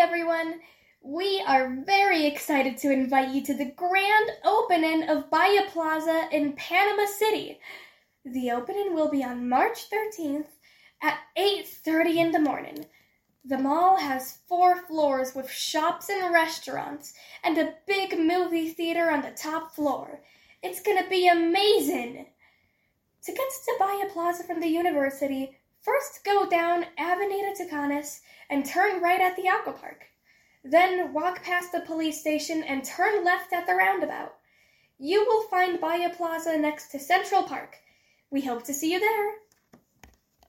everyone! We are very excited to invite you to the grand opening of Bahia Plaza in Panama City. The opening will be on March 13th at 8:30 in the morning. The mall has 4 floors with shops and restaurants and a big movie theater on the top floor. It's gonna be amazing! To get to Bahia Plaza from the university, first go down Avenida Tucanes and turn right at the Aquapark. Then walk past the police station and turn left at the roundabout. You will find Bahia Plaza next to Central Park. We hope to see you there.